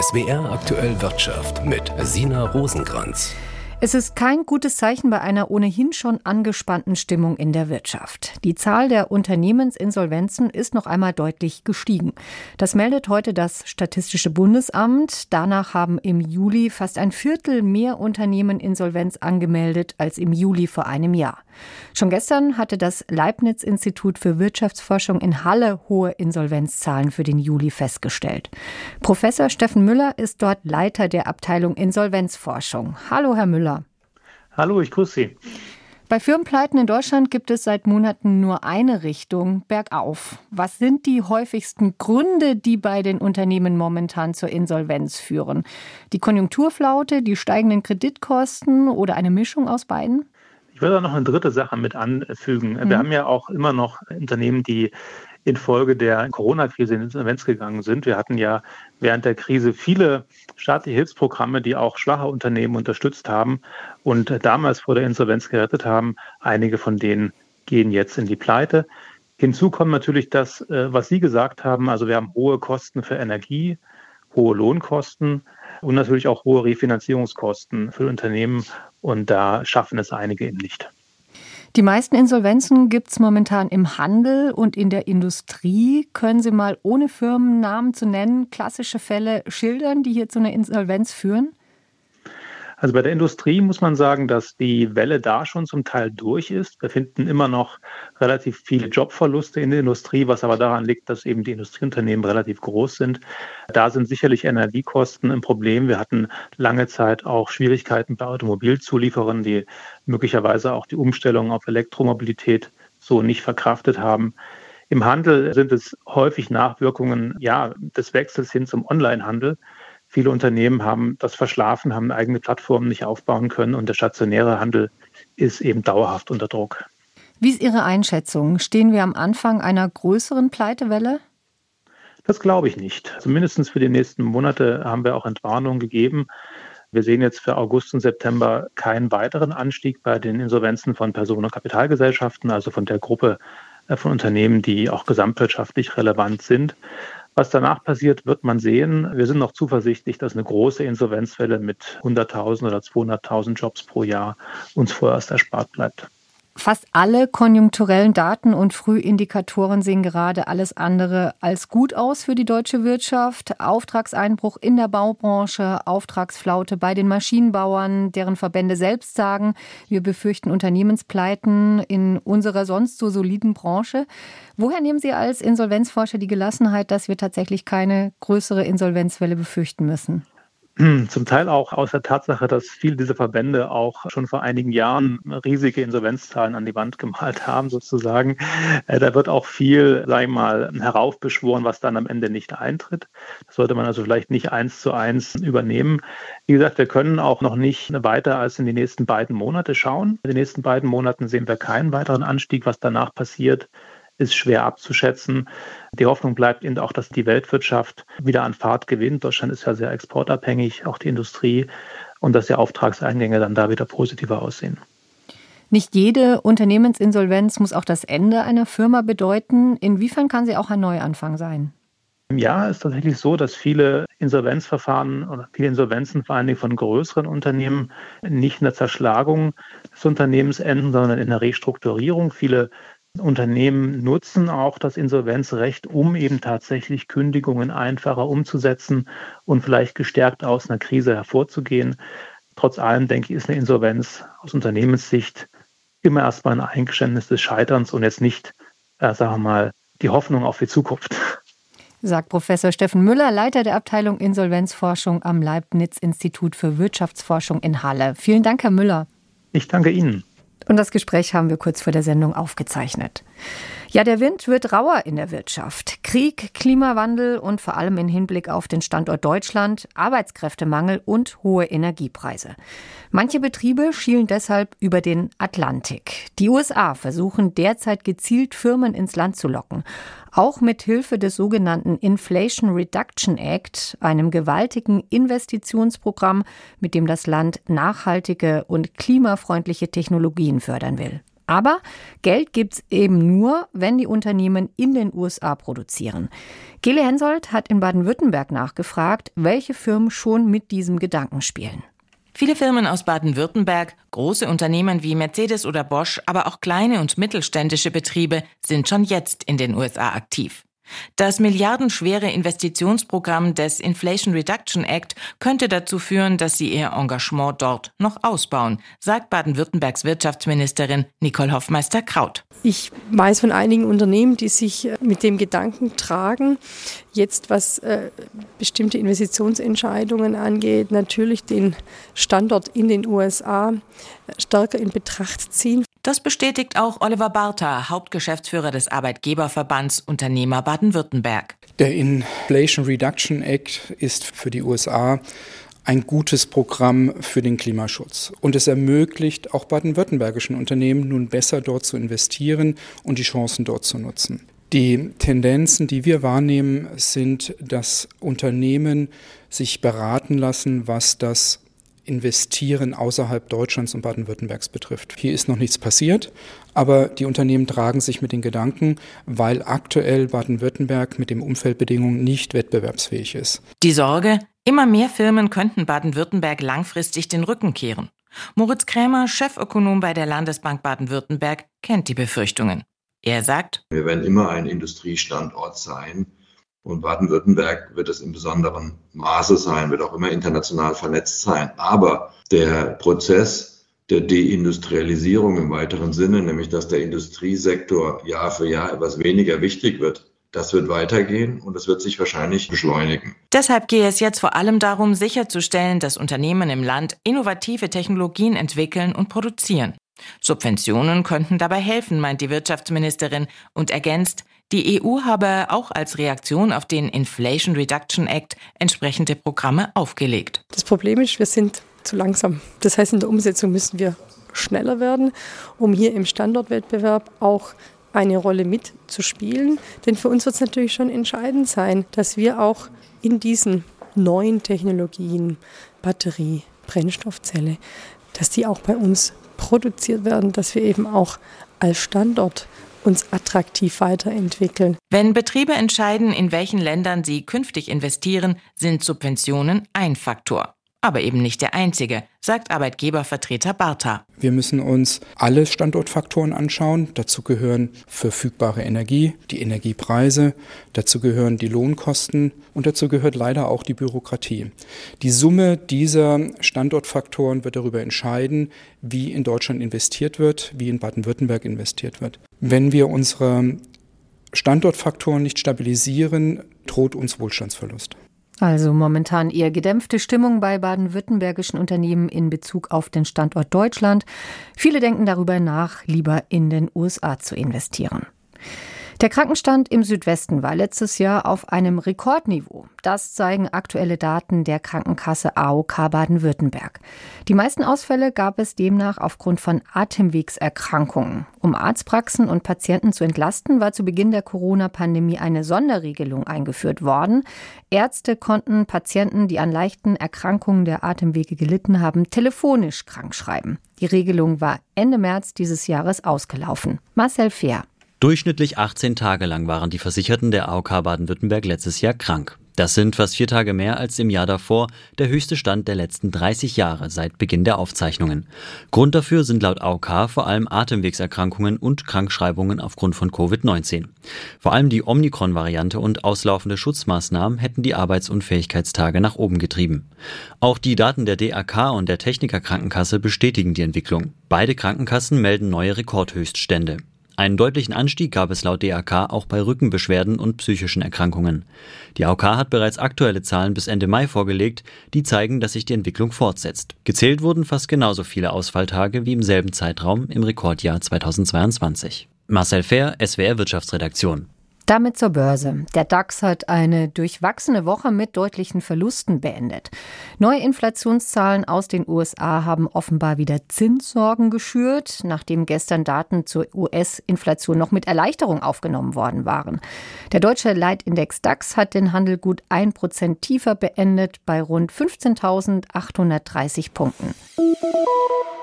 SWR Aktuell Wirtschaft mit Sina Rosenkranz. Es ist kein gutes Zeichen bei einer ohnehin schon angespannten Stimmung in der Wirtschaft. Die Zahl der Unternehmensinsolvenzen ist noch einmal deutlich gestiegen. Das meldet heute das Statistische Bundesamt. Danach haben im Juli fast ein Viertel mehr Unternehmen Insolvenz angemeldet als im Juli vor einem Jahr. Schon gestern hatte das Leibniz-Institut für Wirtschaftsforschung in Halle hohe Insolvenzzahlen für den Juli festgestellt. Professor Steffen Müller ist dort Leiter der Abteilung Insolvenzforschung. Hallo, Herr Müller. Hallo, ich grüße Sie. Bei Firmenpleiten in Deutschland gibt es seit Monaten nur eine Richtung, bergauf. Was sind die häufigsten Gründe, die bei den Unternehmen momentan zur Insolvenz führen? Die Konjunkturflaute, die steigenden Kreditkosten oder eine Mischung aus beiden? Ich würde da noch eine dritte Sache mit anfügen. Wir haben ja auch immer noch Unternehmen, die infolge der Corona-Krise in Insolvenz gegangen sind. Wir hatten ja während der Krise viele staatliche Hilfsprogramme, die auch schwache Unternehmen unterstützt haben und damals vor der Insolvenz gerettet haben. Einige von denen gehen jetzt in die Pleite. Hinzu kommt natürlich das, was Sie gesagt haben. Also wir haben hohe Kosten für Energie, hohe Lohnkosten und natürlich auch hohe Refinanzierungskosten für Unternehmen. Und da schaffen es einige eben nicht. Die meisten Insolvenzen gibt es momentan im Handel und in der Industrie. Können Sie mal, ohne Firmennamen zu nennen, klassische Fälle schildern, die hier zu einer Insolvenz führen? Also bei der Industrie muss man sagen, dass die Welle da schon zum Teil durch ist. Wir finden immer noch relativ viele Jobverluste in der Industrie, was aber daran liegt, dass eben die Industrieunternehmen relativ groß sind. Da sind sicherlich Energiekosten ein Problem. Wir hatten lange Zeit auch Schwierigkeiten bei Automobilzulieferern, die möglicherweise auch die Umstellung auf Elektromobilität so nicht verkraftet haben. Im Handel sind es häufig Nachwirkungen des Wechsels hin zum Onlinehandel. Viele Unternehmen haben das verschlafen, haben eigene Plattformen nicht aufbauen können und der stationäre Handel ist eben dauerhaft unter Druck. Wie ist Ihre Einschätzung? Stehen wir am Anfang einer größeren Pleitewelle? Das glaube ich nicht. Zumindest für die nächsten Monate haben wir auch Entwarnungen gegeben. Wir sehen jetzt für August und September keinen weiteren Anstieg bei den Insolvenzen von Personen- und Kapitalgesellschaften, also von der Gruppe von Unternehmen, die auch gesamtwirtschaftlich relevant sind. Was danach passiert, wird man sehen. Wir sind noch zuversichtlich, dass eine große Insolvenzwelle mit 100.000 oder 200.000 Jobs pro Jahr uns vorerst erspart bleibt. Fast alle konjunkturellen Daten und Frühindikatoren sehen gerade alles andere als gut aus für die deutsche Wirtschaft. Auftragseinbruch in der Baubranche, Auftragsflaute bei den Maschinenbauern, deren Verbände selbst sagen, wir befürchten Unternehmenspleiten in unserer sonst so soliden Branche. Woher nehmen Sie als Insolvenzforscher die Gelassenheit, dass wir tatsächlich keine größere Insolvenzwelle befürchten müssen? Zum Teil auch aus der Tatsache, dass viele dieser Verbände auch schon vor einigen Jahren riesige Insolvenzzahlen an die Wand gemalt haben, sozusagen. Da wird auch viel, heraufbeschworen, was dann am Ende nicht eintritt. Das sollte man also vielleicht nicht 1:1 übernehmen. Wie gesagt, wir können auch noch nicht weiter als in die nächsten beiden Monate schauen. In den nächsten beiden Monaten sehen wir keinen weiteren Anstieg. Was danach passiert, ist schwer abzuschätzen. Die Hoffnung bleibt eben auch, dass die Weltwirtschaft wieder an Fahrt gewinnt. Deutschland ist ja sehr exportabhängig, auch die Industrie, und dass die Auftragseingänge dann da wieder positiver aussehen. Nicht jede Unternehmensinsolvenz muss auch das Ende einer Firma bedeuten. Inwiefern kann sie auch ein Neuanfang sein? Ja, es ist tatsächlich so, dass viele Insolvenzverfahren oder viele Insolvenzen vor allen Dingen von größeren Unternehmen nicht in der Zerschlagung des Unternehmens enden, sondern in der Restrukturierung. Viele Unternehmen nutzen auch das Insolvenzrecht, um eben tatsächlich Kündigungen einfacher umzusetzen und vielleicht gestärkt aus einer Krise hervorzugehen. Trotz allem, denke ich, ist eine Insolvenz aus Unternehmenssicht immer erstmal ein Eingeständnis des Scheiterns und jetzt nicht, die Hoffnung auf die Zukunft. Sagt Professor Steffen Müller, Leiter der Abteilung Insolvenzforschung am Leibniz-Institut für Wirtschaftsforschung in Halle. Vielen Dank, Herr Müller. Ich danke Ihnen. Und das Gespräch haben wir kurz vor der Sendung aufgezeichnet. Ja, der Wind wird rauer in der Wirtschaft. Krieg, Klimawandel und vor allem im Hinblick auf den Standort Deutschland, Arbeitskräftemangel und hohe Energiepreise. Manche Betriebe schielen deshalb über den Atlantik. Die USA versuchen derzeit gezielt Firmen ins Land zu locken. Auch mit Hilfe des sogenannten Inflation Reduction Act, einem gewaltigen Investitionsprogramm, mit dem das Land nachhaltige und klimafreundliche Technologien fördern will. Aber Geld gibt's eben nur, wenn die Unternehmen in den USA produzieren. Gele Hensoldt hat in Baden-Württemberg nachgefragt, welche Firmen schon mit diesem Gedanken spielen. Viele Firmen aus Baden-Württemberg, große Unternehmen wie Mercedes oder Bosch, aber auch kleine und mittelständische Betriebe sind schon jetzt in den USA aktiv. Das milliardenschwere Investitionsprogramm des Inflation Reduction Act könnte dazu führen, dass sie ihr Engagement dort noch ausbauen, sagt Baden-Württembergs Wirtschaftsministerin Nicole Hoffmeister-Kraut. Ich weiß von einigen Unternehmen, die sich mit dem Gedanken tragen, jetzt was bestimmte Investitionsentscheidungen angeht, natürlich den Standort in den USA stärker in Betracht ziehen. Das bestätigt auch Oliver Bartha, Hauptgeschäftsführer des Arbeitgeberverbands Unternehmer Baden-Württemberg. Der Inflation Reduction Act ist für die USA ein gutes Programm für den Klimaschutz. Und es ermöglicht auch baden-württembergischen Unternehmen nun besser dort zu investieren und die Chancen dort zu nutzen. Die Tendenzen, die wir wahrnehmen, sind, dass Unternehmen sich beraten lassen, was das Investieren außerhalb Deutschlands und Baden-Württembergs betrifft. Hier ist noch nichts passiert, aber die Unternehmen tragen sich mit den Gedanken, weil aktuell Baden-Württemberg mit den Umfeldbedingungen nicht wettbewerbsfähig ist. Die Sorge, immer mehr Firmen könnten Baden-Württemberg langfristig den Rücken kehren. Moritz Krämer, Chefökonom bei der Landesbank Baden-Württemberg, kennt die Befürchtungen. Er sagt: Wir werden immer ein Industriestandort sein. Und Baden-Württemberg wird es in besonderem Maße sein, wird auch immer international vernetzt sein. Aber der Prozess der Deindustrialisierung im weiteren Sinne, nämlich dass der Industriesektor Jahr für Jahr etwas weniger wichtig wird, das wird weitergehen und es wird sich wahrscheinlich beschleunigen. Deshalb gehe es jetzt vor allem darum, sicherzustellen, dass Unternehmen im Land innovative Technologien entwickeln und produzieren. Subventionen könnten dabei helfen, meint die Wirtschaftsministerin und ergänzt, die EU habe auch als Reaktion auf den Inflation Reduction Act entsprechende Programme aufgelegt. Das Problem ist, wir sind zu langsam. Das heißt, in der Umsetzung müssen wir schneller werden, um hier im Standortwettbewerb auch eine Rolle mitzuspielen. Denn für uns wird es natürlich schon entscheidend sein, dass wir auch in diesen neuen Technologien, Batterie, Brennstoffzelle, dass die auch bei uns produziert werden, dass wir eben auch als Standort uns attraktiv weiterentwickeln. Wenn Betriebe entscheiden, in welchen Ländern sie künftig investieren, sind Subventionen ein Faktor. Aber eben nicht der einzige, sagt Arbeitgebervertreter Bartha. Wir müssen uns alle Standortfaktoren anschauen. Dazu gehören verfügbare Energie, die Energiepreise, dazu gehören die Lohnkosten und dazu gehört leider auch die Bürokratie. Die Summe dieser Standortfaktoren wird darüber entscheiden, wie in Deutschland investiert wird, wie in Baden-Württemberg investiert wird. Wenn wir unsere Standortfaktoren nicht stabilisieren, droht uns Wohlstandsverlust. Also momentan eher gedämpfte Stimmung bei baden-württembergischen Unternehmen in Bezug auf den Standort Deutschland. Viele denken darüber nach, lieber in den USA zu investieren. Der Krankenstand im Südwesten war letztes Jahr auf einem Rekordniveau. Das zeigen aktuelle Daten der Krankenkasse AOK Baden-Württemberg. Die meisten Ausfälle gab es demnach aufgrund von Atemwegserkrankungen. Um Arztpraxen und Patienten zu entlasten, war zu Beginn der Corona-Pandemie eine Sonderregelung eingeführt worden. Ärzte konnten Patienten, die an leichten Erkrankungen der Atemwege gelitten haben, telefonisch krankschreiben. Die Regelung war Ende März dieses Jahres ausgelaufen. Marcel Fehr. Durchschnittlich 18 Tage lang waren die Versicherten der AOK Baden-Württemberg letztes Jahr krank. Das sind fast 4 Tage mehr als im Jahr davor, der höchste Stand der letzten 30 Jahre seit Beginn der Aufzeichnungen. Grund dafür sind laut AOK vor allem Atemwegserkrankungen und Krankschreibungen aufgrund von Covid-19. Vor allem die Omikron-Variante und auslaufende Schutzmaßnahmen hätten die Arbeitsunfähigkeitstage nach oben getrieben. Auch die Daten der DAK und der Technikerkrankenkasse bestätigen die Entwicklung. Beide Krankenkassen melden neue Rekordhöchststände. Einen deutlichen Anstieg gab es laut DAK auch bei Rückenbeschwerden und psychischen Erkrankungen. Die AOK hat bereits aktuelle Zahlen bis Ende Mai vorgelegt, die zeigen, dass sich die Entwicklung fortsetzt. Gezählt wurden fast genauso viele Ausfalltage wie im selben Zeitraum im Rekordjahr 2022. Marcel Fehr, SWR Wirtschaftsredaktion. Damit zur Börse. Der DAX hat eine durchwachsene Woche mit deutlichen Verlusten beendet. Neue Inflationszahlen aus den USA haben offenbar wieder Zinssorgen geschürt, nachdem gestern Daten zur US-Inflation noch mit Erleichterung aufgenommen worden waren. Der deutsche Leitindex DAX hat den Handel gut 1% tiefer beendet bei rund 15.830 Punkten.